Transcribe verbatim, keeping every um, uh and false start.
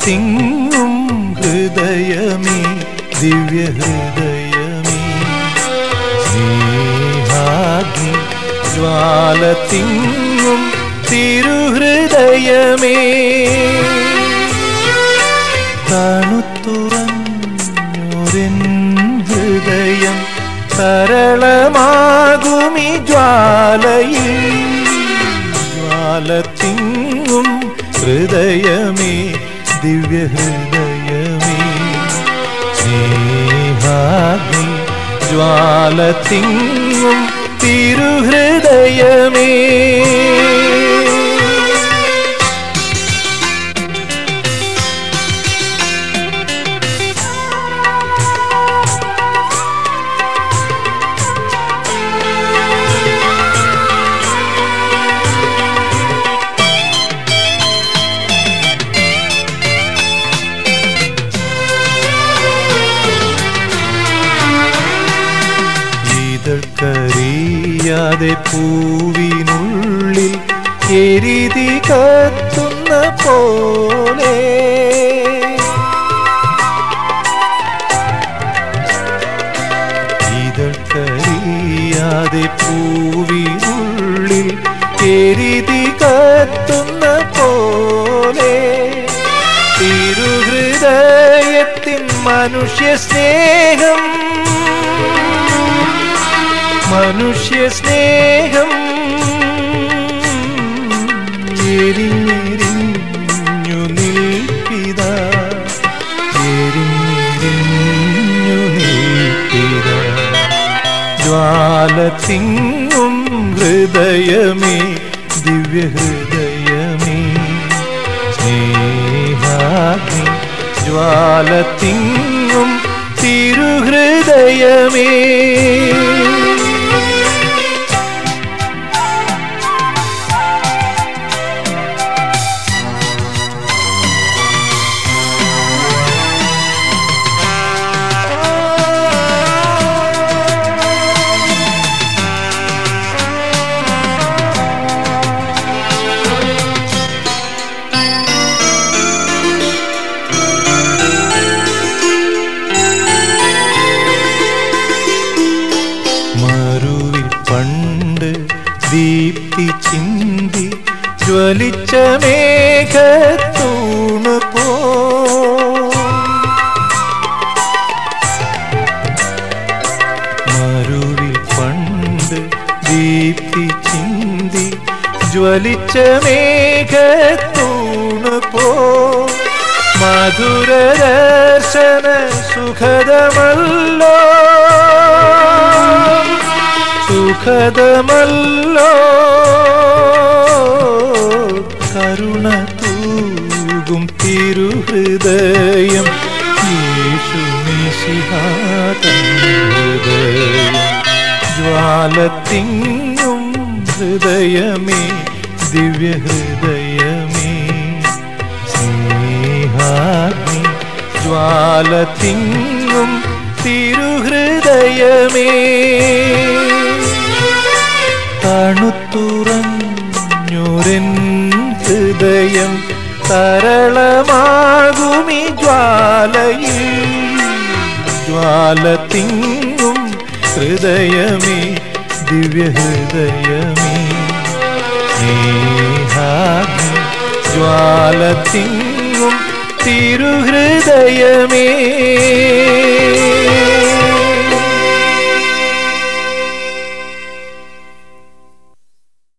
ജ്വാലത്തിങ്ങും ഹൃദയമേ ദിവ്യഹൃദയമേ സ്നേഹാഗ്നി ജ്വാലത്തിങ്ങും തിരുഹൃദയമേ തണുത്തുറഞ്ഞൊരെൻ ഹൃദയം സരളമാകുമി ജ്വാലയിൽ ജ്വാലത്തിങ്ങും ഹൃദയമേ ദിവ്യഹൃദയമേ സ്നേഹാഗ്നി ജ്വാലത്തിങ്ങും തിരുഹൃദയമേ കരിയാതെ പൂവിനുള്ളിൽ എരിതി കത്തുന്ന പോലെ ഇതൾക്കരിയാതെ പൂവിനുള്ളിൽ എരിതി കത്തുന്ന പോലെ തിരുഹൃദയത്തിൻ മനുഷ്യ സ്നേഹം മനുഷ്യ സ്നേഹം എരിഞ്ഞെരിഞ്ഞു നിൽപ്പിതാ എരിഞ്ഞെരിഞ്ഞു നിൽപ്പിതാ ജ്വാലത്തിങ്ങും ഹൃദയമേ ദിവ്യഹൃദയമേ സ്നേഹാഗ്നി ജ്വാലത്തിങ്ങും തിരുഹൃദയമേ പണ്ട് ദീപ്തി ചിന്തി ജ്വലിച്ച മേഘത്തൂണ് പോ മരുവിൽ പണ്ട് ദീപ്തി ചിന്തി ജ്വലിച്ച മേഘത്തൂണ് പോ മധുരദർശന സുഖദമല്ലോ സുഖദമല്ലോ കരുണ തൂകും തിരുഹൃദയം യേശുമിശിഹാ തൻ ഹൃദയം ജ്വാലത്തിങ്ങും ഹൃദയമേ ദിവ്യഹൃദയമേ സ്നേഹാഗ്നി ജ്വാലത്തിങ്ങും തിരുഹൃദയമേ തണുത്തുറഞ്ഞൊരെൻ ഹൃദയം സരളമാകുമി ജ്വാലയിൽ ജ്വാലത്തിങ്ങും ഹൃദയമേ ദിവ്യഹൃദയമേ സ്നേഹാഗ്നി ജ്വാലത്തിങ്ങും തിരുഹൃദയമേ